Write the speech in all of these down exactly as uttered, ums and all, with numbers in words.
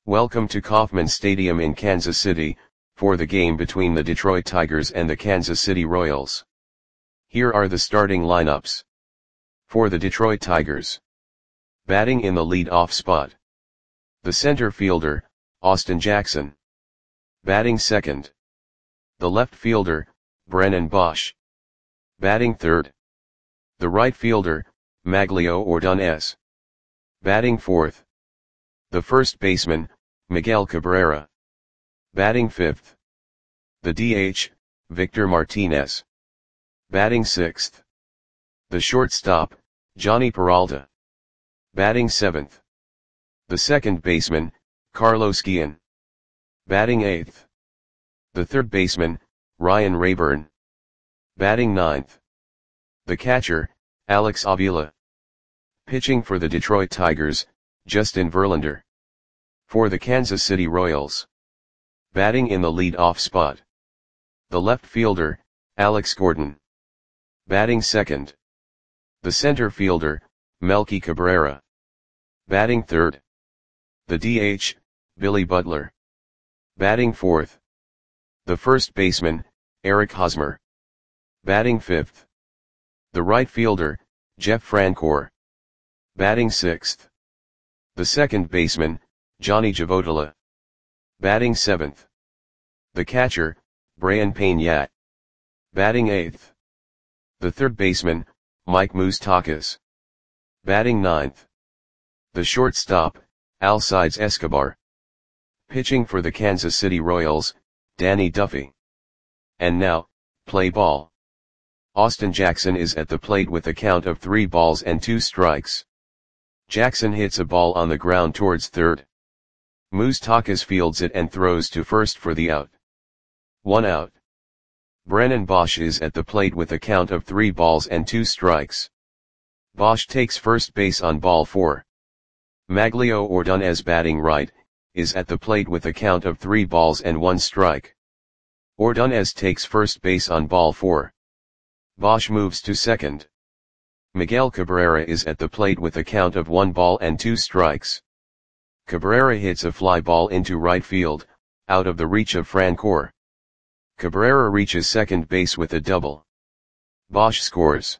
Welcome to Kauffman Stadium in Kansas City, for the game between the Detroit Tigers and the Kansas City Royals. Here are the starting lineups. For the Detroit Tigers. Batting in the lead-off spot. The center fielder, Austin Jackson. Batting second. The left fielder, Brennan Boesch. Batting third. The right fielder, Magglio Ordonez. Batting fourth. The first baseman, Miguel Cabrera. Batting fifth. The D H, Victor Martinez. Batting sixth. The shortstop, Jhonny Peralta. Batting seventh. The second baseman, Carlos Guillen. Batting eighth. The third baseman, Ryan Raburn. Batting ninth. The catcher, Alex Avila. Pitching for the Detroit Tigers, Justin Verlander. For the Kansas City Royals. Batting in the lead-off spot. The left fielder, Alex Gordon. Batting second. The center fielder, Melky Cabrera. Batting third. The D H, Billy Butler. Batting fourth. The first baseman, Eric Hosmer. Batting fifth. The right fielder, Jeff Francoeur. Batting sixth. The second baseman, Johnny Javotila. Batting seventh. The catcher, Brayan Peña. Batting eighth. The third baseman, Mike Moustakas. Batting ninth. The shortstop, Alcides Escobar. Pitching for the Kansas City Royals, Danny Duffy. And now, play ball. Austin Jackson is at the plate with a count of three balls and two strikes. Jackson hits a ball on the ground towards third. Moustakas fields it and throws to first for the out. One out. Brennan Boesch is at the plate with a count of three balls and two strikes. Boesch takes first base on ball four. Magglio Ordonez, batting right, is at the plate with a count of three balls and one strike. Ordonez takes first base on ball four. Boesch moves to second. Miguel Cabrera is at the plate with a count of one ball and two strikes. Cabrera hits a fly ball into right field, out of the reach of Francoeur. Cabrera reaches second base with a double. Boesch scores.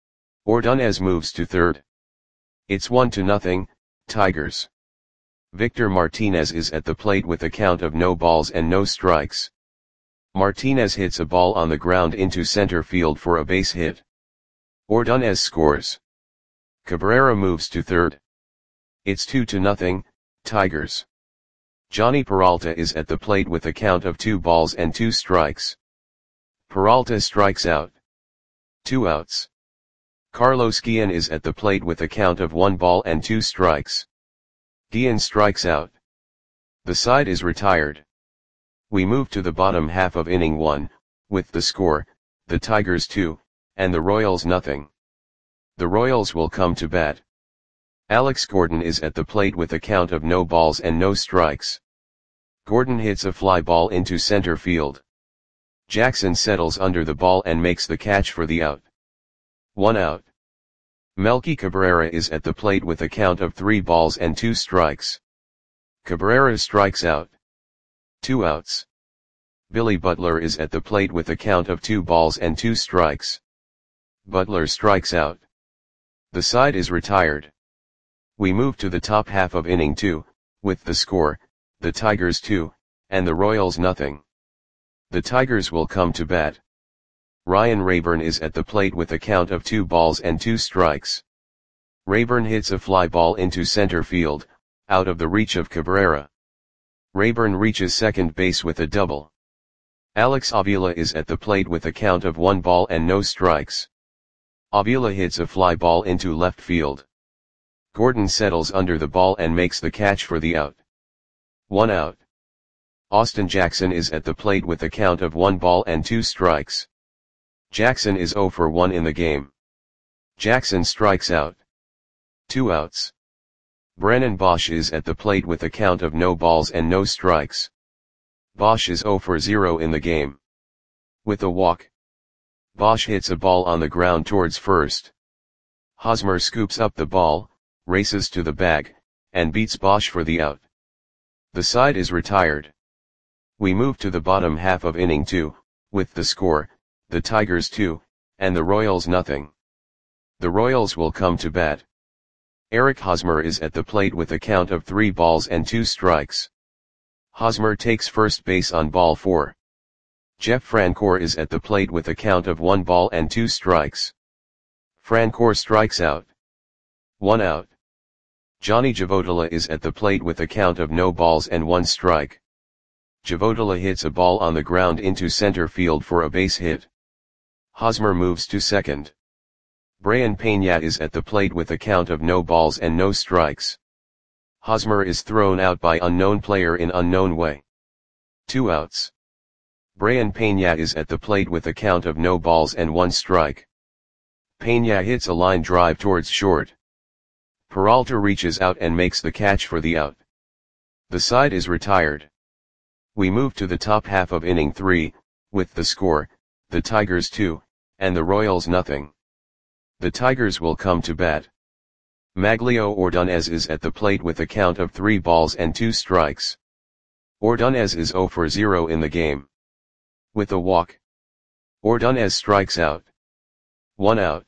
Ordonez moves to third. It's one to nothing, Tigers. Victor Martinez is at the plate with a count of no balls and no strikes. Martinez hits a ball on the ground into center field for a base hit. Ordonez scores. Cabrera moves to third. It's two to nothing, Tigers. Jhonny Peralta is at the plate with a count of two balls and two strikes. Peralta strikes out. Two outs. Carlos Guillen is at the plate with a count of one ball and two strikes. Guillen strikes out. The side is retired. We move to the bottom half of inning one, with the score, the Tigers two, and the Royals nothing. The Royals will come to bat. Alex Gordon is at the plate with a count of no balls and no strikes. Gordon hits a fly ball into center field. Jackson settles under the ball and makes the catch for the out. One out. Melky Cabrera is at the plate with a count of three balls and two strikes. Cabrera strikes out. Two outs. Billy Butler is at the plate with a count of two balls and two strikes. Butler strikes out. The side is retired. We move to the top half of inning two, with the score, the Tigers two, and the Royals nothing. The Tigers will come to bat. Ryan Raburn is at the plate with a count of two balls and two strikes. Raburn hits a fly ball into center field, out of the reach of Cabrera. Raburn reaches second base with a double. Alex Avila is at the plate with a count of one ball and no strikes. Avila hits a fly ball into left field. Gordon settles under the ball and makes the catch for the out. One out. Austin Jackson is at the plate with a count of one ball and two strikes. Jackson is zero for one in the game. Jackson strikes out. Two outs. Brennan Boesch is at the plate with a count of no balls and no strikes. Boesch is zero for zero in the game. With a walk. Boesch hits a ball on the ground towards first. Hosmer scoops up the ball, races to the bag, and beats Boesch for the out. The side is retired. We move to the bottom half of inning two, with the score, the Tigers two, and the Royals nothing. The Royals will come to bat. Eric Hosmer is at the plate with a count of three balls and two strikes. Hosmer takes first base on ball four. Jeff Francoeur is at the plate with a count of one ball and two strikes. Francoeur strikes out. One out. Johnny Javotila is at the plate with a count of no balls and one strike. Javotila hits a ball on the ground into center field for a base hit. Hosmer moves to second. Brayan Peña is at the plate with a count of no balls and no strikes. Hosmer is thrown out by unknown player in unknown way. Two outs. Brayan Peña is at the plate with a count of no balls and one strike. Peña hits a line drive towards short. Peralta reaches out and makes the catch for the out. The side is retired. We move to the top half of inning three, with the score, the Tigers two, and the Royals nothing. The Tigers will come to bat. Maglio Ordonez is at the plate with a count of three balls and two strikes. Ordonez is zero for zero in the game. With a walk, Ordonez strikes out. One out.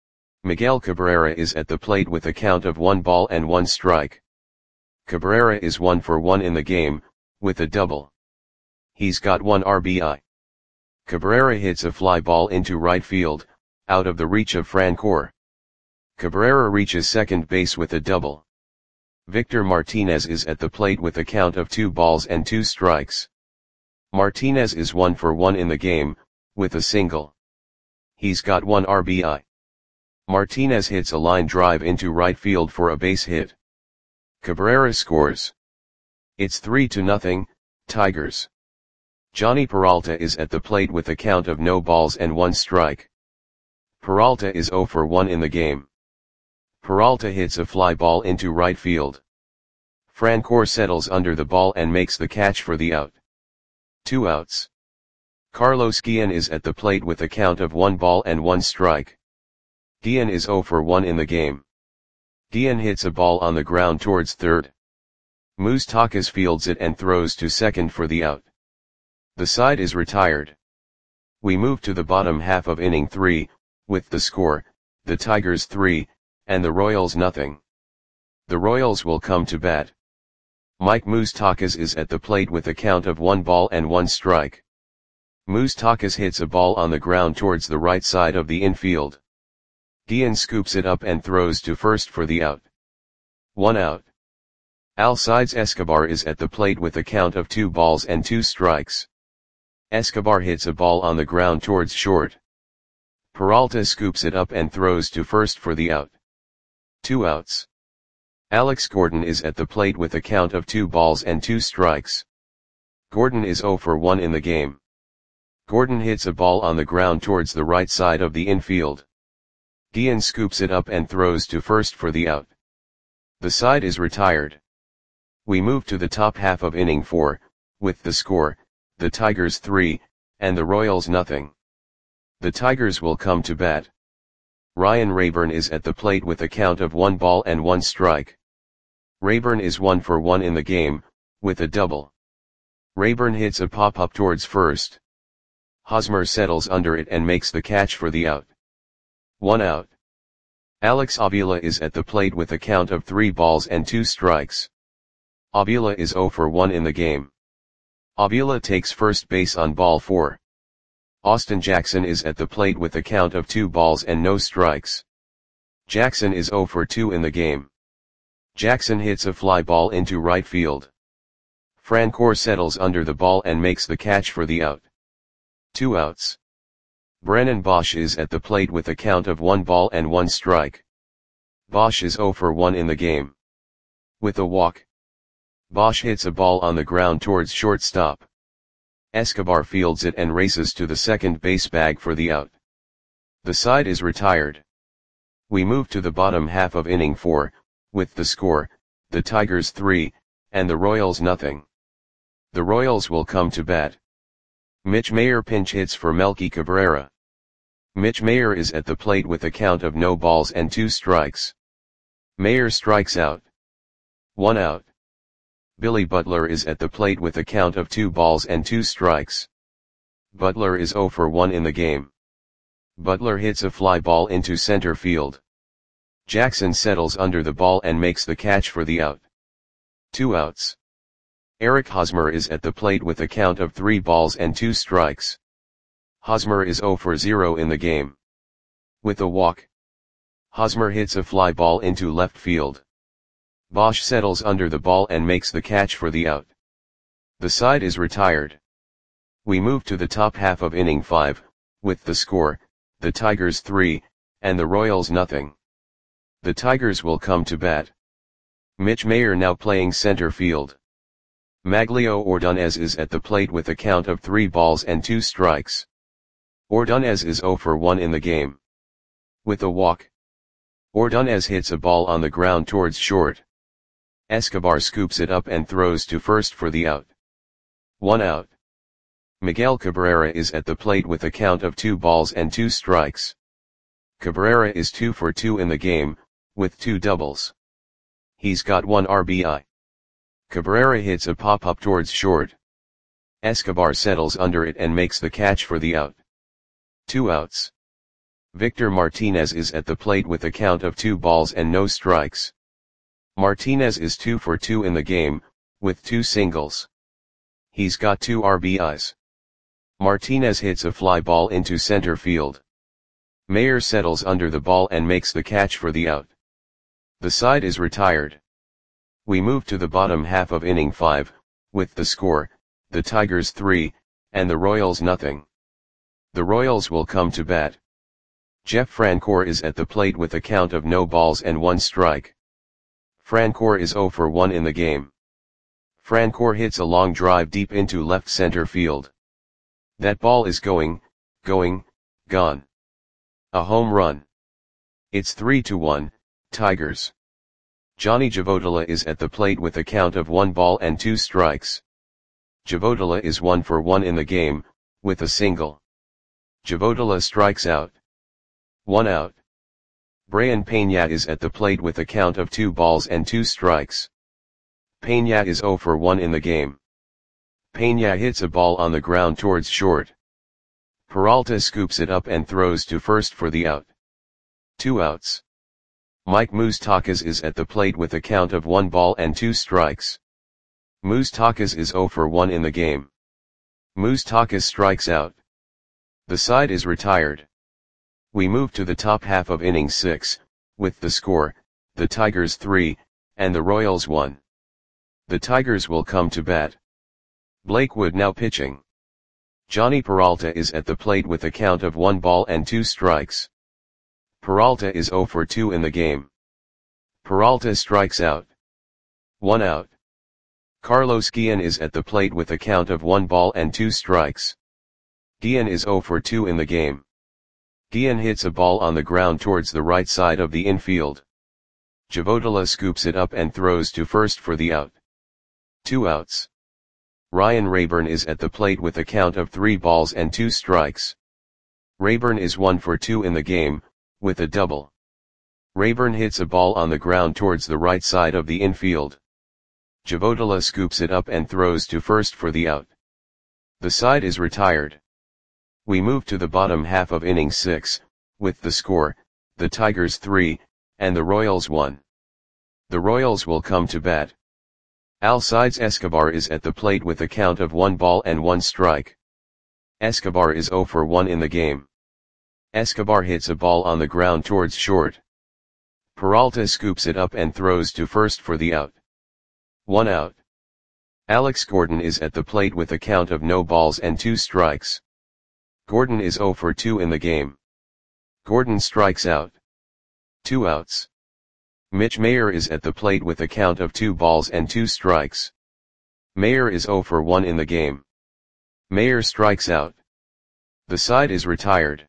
Miguel Cabrera is at the plate with a count of one ball and one strike. Cabrera is one for one in the game, with a double. He's got one R B I. Cabrera hits a fly ball into right field, out of the reach of Francoeur. Cabrera reaches second base with a double. Victor Martinez is at the plate with a count of two balls and two strikes. Martinez is one for one in the game, with a single. He's got one R B I. Martinez hits a line drive into right field for a base hit. Cabrera scores. It's three to nothing, Tigers. Johnny Peralta is at the plate with a count of no balls and one strike. Peralta is zero for one in the game. Peralta hits a fly ball into right field. Francoeur settles under the ball and makes the catch for the out. Two outs. Carlos Guillen is at the plate with a count of one ball and one strike. Guillen is zero for one in the game. Guillen hits a ball on the ground towards third. Moustakas fields it and throws to second for the out. The side is retired. We move to the bottom half of inning three, with the score, the Tigers three, and the Royals nothing. The Royals will come to bat. Mike Moustakas is at the plate with a count of one ball and one strike. Moustakas hits a ball on the ground towards the right side of the infield. Guillen scoops it up and throws to first for the out. One out. Alcides Escobar is at the plate with a count of two balls and two strikes. Escobar hits a ball on the ground towards short. Peralta scoops it up and throws to first for the out. Two outs. Alex Gordon is at the plate with a count of two balls and two strikes. Gordon is zero for one in the game. Gordon hits a ball on the ground towards the right side of the infield. Guillen scoops it up and throws to first for the out. The side is retired. We move to the top half of inning four, with the score, the Tigers three, and the Royals nothing. The Tigers will come to bat. Ryan Rayburn is at the plate with a count of one ball and one strike. Rayburn is one for one in the game, with a double. Rayburn hits a pop-up towards first. Hosmer settles under it and makes the catch for the out. One out. Alex Avila is at the plate with a count of three balls and two strikes. Avila is zero for one in the game. Avila takes first base on ball four. Austin Jackson is at the plate with a count of two balls and no strikes. Jackson is zero for two in the game. Jackson hits a fly ball into right field. Francoeur settles under the ball and makes the catch for the out. Two outs. Brennan Bosch is at the plate with a count of one ball and one strike. Bosch is zero for one in the game. With a walk, Bosch hits a ball on the ground towards shortstop. Escobar fields it and races to the second base bag for the out. The side is retired. We move to the bottom half of inning four, with the score, the Tigers three, and the Royals nothing. The Royals will come to bat. Mitch Mayer pinch hits for Melky Cabrera. Mitch Mayer is at the plate with a count of no balls and two strikes. Mayer strikes out. One out. Billy Butler is at the plate with a count of two balls and two strikes. Butler is zero for one in the game. Butler hits a fly ball into center field. Jackson settles under the ball and makes the catch for the out. Two outs. Eric Hosmer is at the plate with a count of three balls and two strikes. Hosmer is zero for zero in the game. With a walk, Hosmer hits a fly ball into left field. Bosch settles under the ball and makes the catch for the out. The side is retired. We move to the top half of inning five, with the score, the Tigers three, and the Royals nothing. The Tigers will come to bat. Mitch Mayer now playing center field. Maglio Ordonez is at the plate with a count of three balls and two strikes. Ordonez is zero for one in the game. With a walk, Ordonez hits a ball on the ground towards short. Escobar scoops it up and throws to first for the out. One out. Miguel Cabrera is at the plate with a count of two balls and two strikes. Cabrera is two for two in the game, with two doubles. He's got one R B I. Cabrera hits a pop-up towards short. Escobar settles under it and makes the catch for the out. Two outs. Victor Martinez is at the plate with a count of two balls and no strikes. Martinez is two for two in the game, with two singles. He's got two R B Is. Martinez hits a fly ball into center field. Mayer settles under the ball and makes the catch for the out. The side is retired. We move to the bottom half of inning five, with the score, the Tigers three, and the Royals nothing. The Royals will come to bat. Jeff Francoeur is at the plate with a count of no balls and one strike. Francoeur is zero for one in the game. Francoeur hits a long drive deep into left center field. That ball is going, going, gone. A home run. It's three to one, Tigers. Johnny Javotila is at the plate with a count of one ball and two strikes. Javotila is one for one in the game, with a single. Javotila strikes out. One out. Brayan Peña is at the plate with a count of two balls and two strikes. Peña is zero for one in the game. Peña hits a ball on the ground towards short. Peralta scoops it up and throws to first for the out. Two outs. Mike Moustakas is at the plate with a count of one ball and two strikes. Moustakas is zero for one in the game. Moustakas strikes out. The side is retired. We move to the top half of inning six, with the score, the Tigers three, and the Royals one. The Tigers will come to bat. Blake Wood now pitching. Johnny Peralta is at the plate with a count of one ball and two strikes. Peralta is zero for two in the game. Peralta strikes out. One out. Carlos Guillen is at the plate with a count of one ball and two strikes. Guillen is zero for two in the game. Guillen hits a ball on the ground towards the right side of the infield. Javotila scoops it up and throws to first for the out. Two outs. Ryan Rayburn is at the plate with a count of three balls and two strikes. Rayburn is one for two in the game, with a double. Rayburn hits a ball on the ground towards the right side of the infield. Javotila scoops it up and throws to first for the out. The side is retired. We move to the bottom half of inning six, with the score, the Tigers three, and the Royals one. The Royals will come to bat. Alcides Escobar is at the plate with a count of one ball and one strike. Escobar is zero for one in the game. Escobar hits a ball on the ground towards short. Peralta scoops it up and throws to first for the out. One out. Alex Gordon is at the plate with a count of no balls and two strikes. Gordon is zero for two in the game. Gordon strikes out. Two outs. Mitch Mayer is at the plate with a count of two balls and two strikes. Mayer is zero for one in the game. Mayer strikes out. The side is retired.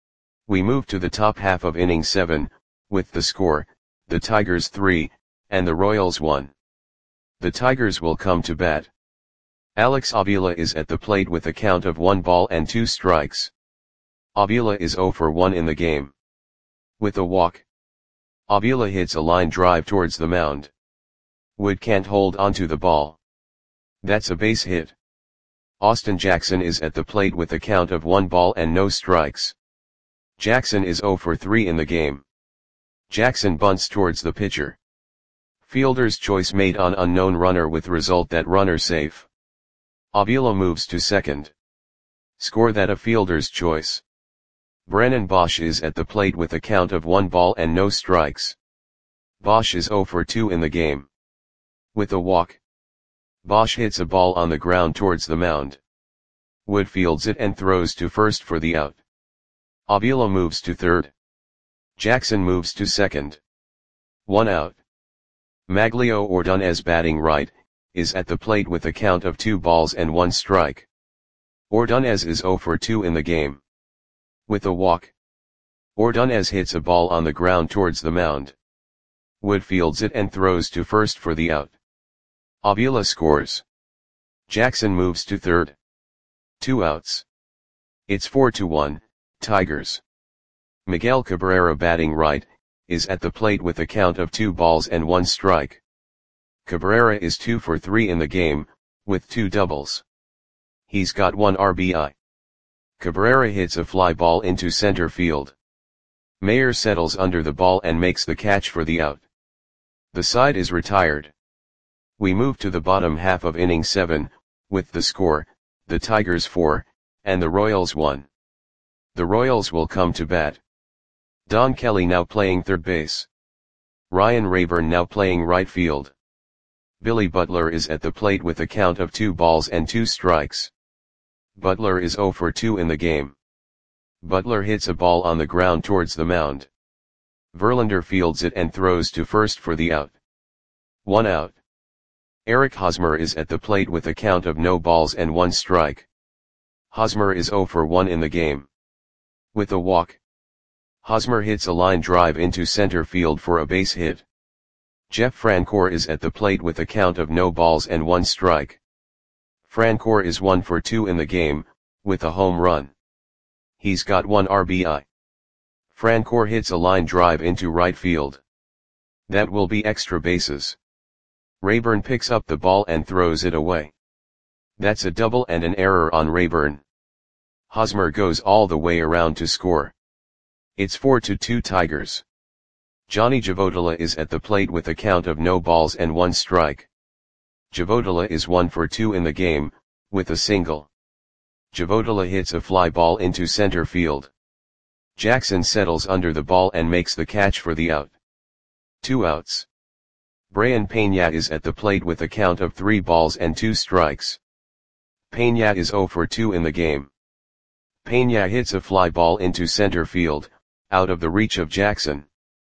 We move to the top half of inning seven, with the score, the Tigers three, and the Royals one. The Tigers will come to bat. Alex Avila is at the plate with a count of one ball and two strikes. Avila is zero for one in the game. With a walk, Avila hits a line drive towards the mound. Wood can't hold onto the ball. That's a base hit. Austin Jackson is at the plate with a count of one ball and no strikes. Jackson is zero for three in the game. Jackson bunts towards the pitcher. Fielder's choice made on unknown runner with result that runner safe. Avila moves to second. Score that a fielder's choice. Brennan Bosch is at the plate with a count of one ball and no strikes. Bosch is zero for two in the game. With a walk. Bosch hits a ball on the ground towards the mound. Wood fields it and throws to first for the out. Avila moves to third. Jackson moves to second. One out. Maglio Ordonez batting right, is at the plate with a count of two balls and one strike. Ordonez is zero for two in the game. With a walk. Ordonez hits a ball on the ground towards the mound. Wood fields it and throws to first for the out. Avila scores. Jackson moves to third. Two outs. It's four to one, Tigers. Miguel Cabrera batting right, is at the plate with a count of two balls and one strike. Cabrera is two for three in the game, with two doubles. He's got one R B I. Cabrera hits a fly ball into center field. Mayer settles under the ball and makes the catch for the out. The side is retired. We move to the bottom half of inning seven, with the score, the Tigers four, and the Royals one. The Royals will come to bat. Don Kelly now playing third base. Ryan Rayburn now playing right field. Billy Butler is at the plate with a count of two balls and two strikes. Butler is zero for two in the game. Butler hits a ball on the ground towards the mound. Verlander fields it and throws to first for the out. One out. Eric Hosmer is at the plate with a count of no balls and one strike. Hosmer is zero for one in the game. With a walk. Hosmer hits a line drive into center field for a base hit. Jeff Francoeur is at the plate with a count of no balls and one strike. Francoeur is one for two in the game, with a home run. He's got one R B I. Francoeur hits a line drive into right field. That will be extra bases. Rayburn picks up the ball and throws it away. That's a double and an error on Rayburn. Hosmer goes all the way around to score. It's four to two Tigers. Johnny Javodala is at the plate with a count of no balls and one strike. Javodala is one for two in the game, with a single. Javodala hits a fly ball into center field. Jackson settles under the ball and makes the catch for the out. Two outs. Brayan Peña is at the plate with a count of three balls and two strikes. Peña is zero for two in the game. Peña hits a fly ball into center field, out of the reach of Jackson.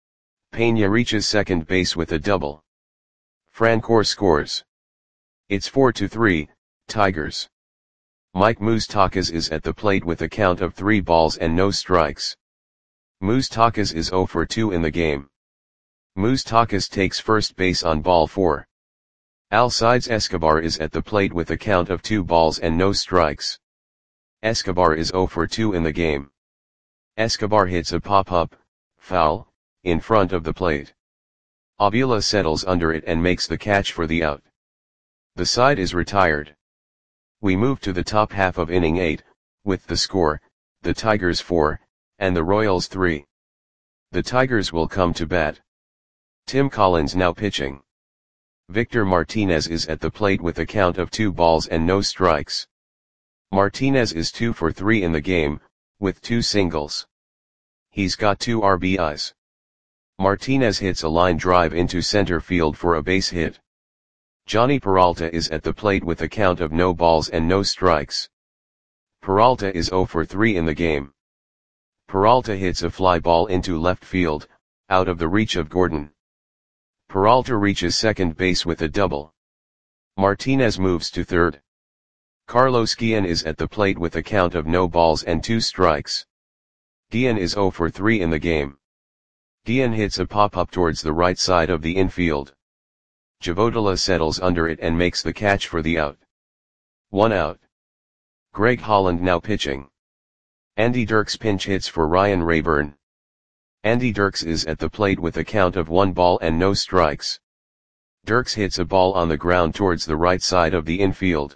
Peña reaches second base with a double. Francoeur scores. It's four to three, Tigers. Mike Moustakas is at the plate with a count of three balls and no strikes. Moustakas is zero for two in the game. Moustakas takes first base on ball four. Alcides Escobar is at the plate with a count of two balls and no strikes. Escobar is zero for two in the game. Escobar hits a pop-up, foul, in front of the plate. Avila settles under it and makes the catch for the out. The side is retired. We move to the top half of inning eight, with the score, the Tigers four, and the Royals three. The Tigers will come to bat. Tim Collins now pitching. Victor Martinez is at the plate with a count of two balls and no strikes. Martinez is two for three in the game, with two singles. He's got two R B Is. Martinez hits a line drive into center field for a base hit. Johnny Peralta is at the plate with a count of no balls and no strikes. Peralta is zero for three in the game. Peralta hits a fly ball into left field, out of the reach of Gordon. Peralta reaches second base with a double. Martinez moves to third. Carlos Guillen is at the plate with a count of no balls and two strikes. Guillen is zero for three in the game. Guillen hits a pop-up towards the right side of the infield. Javodala settles under it and makes the catch for the out. One out. Greg Holland now pitching. Andy Dirks pinch hits for Ryan Rayburn. Andy Dirks is at the plate with a count of one ball and no strikes. Dirks hits a ball on the ground towards the right side of the infield.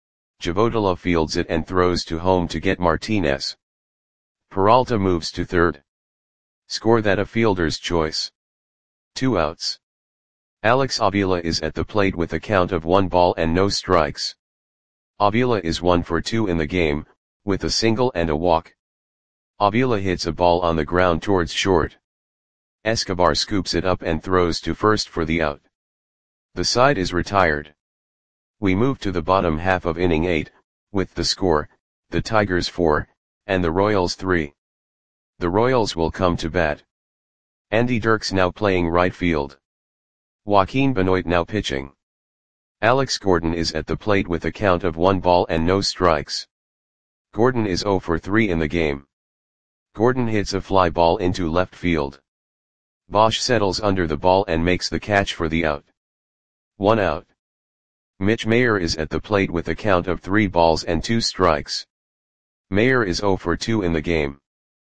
Javodula fields it and throws to home to get Martinez. Peralta moves to third. Score that a fielder's choice. Two outs. Alex Avila is at the plate with a count of one ball and no strikes. Avila is one for two in the game, with a single and a walk. Avila hits a ball on the ground towards short. Escobar scoops it up and throws to first for the out. The side is retired. We move to the bottom half of inning eight, with the score, the Tigers four, and the Royals three. The Royals will come to bat. Andy Dirks now playing right field. Joaquin Benoit now pitching. Alex Gordon is at the plate with a count of one ball and no strikes. Gordon is oh for three in the game. Gordon hits a fly ball into left field. Bosch settles under the ball and makes the catch for the out. One out. Mitch Mayer is at the plate with a count of three balls and two strikes. Mayer is oh for two in the game.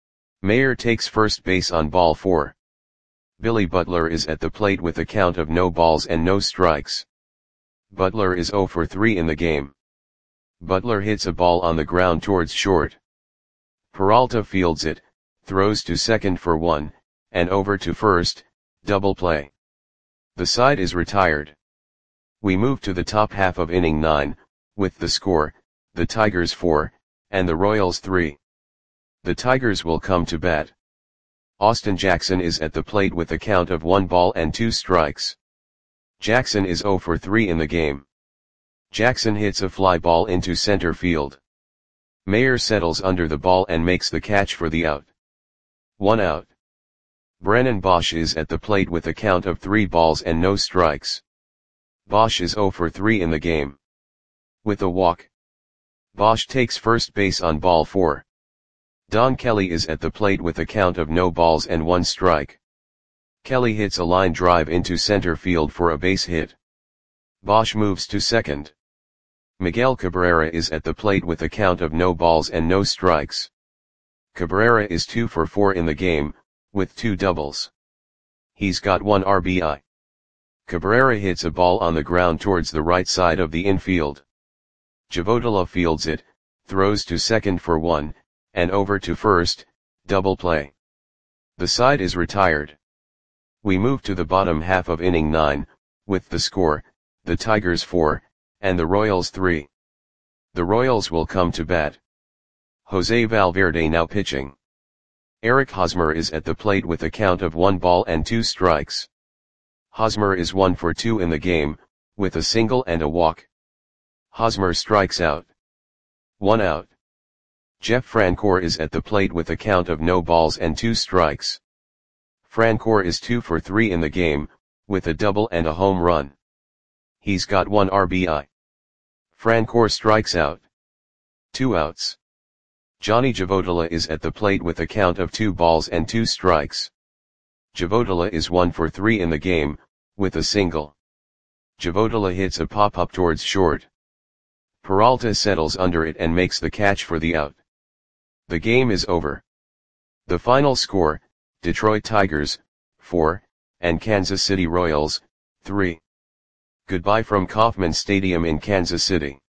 Mayer takes first base on ball four. Billy Butler is at the plate with a count of no balls and no strikes. Butler is oh for three in the game. Butler hits a ball on the ground towards short. Peralta fields it, throws to second for one, and over to first, double play. The side is retired. We move to the top half of inning nine, with the score, the Tigers four, and the Royals three. The Tigers will come to bat. Austin Jackson is at the plate with a count of one ball and two strikes. Jackson is oh for three in the game. Jackson hits a fly ball into center field. Mayer settles under the ball and makes the catch for the out. One out. Brennan Bosch is at the plate with a count of three balls and no strikes. Bosch is oh for three in the game. With a walk. Bosch takes first base on ball four. Don Kelly is at the plate with a count of no balls and one strike. Kelly hits a line drive into center field for a base hit. Bosch moves to second. Miguel Cabrera is at the plate with a count of no balls and no strikes. Cabrera is two for four in the game, with two doubles. He's got one R B I. Cabrera hits a ball on the ground towards the right side of the infield. Javodula fields it, throws to second for one, and over to first, double play. The side is retired. We move to the bottom half of inning nine, with the score, the Tigers four, and the Royals three. The Royals will come to bat. Jose Valverde now pitching. Eric Hosmer is at the plate with a count of one ball and two strikes. Hosmer is one for two in the game, with a single and a walk. Hosmer strikes out. One out. Jeff Francoeur is at the plate with a count of no balls and two strikes. Francoeur is two for three in the game, with a double and a home run. He's got one R B I. Francoeur strikes out. Two outs. Johnny Javodula is at the plate with a count of two balls and two strikes. Javodula is one for three in the game, with a single. Javodula hits a pop-up towards short. Peralta settles under it and makes the catch for the out. The game is over. The final score, Detroit Tigers, four, and Kansas City Royals, three. Goodbye from Kauffman Stadium in Kansas City.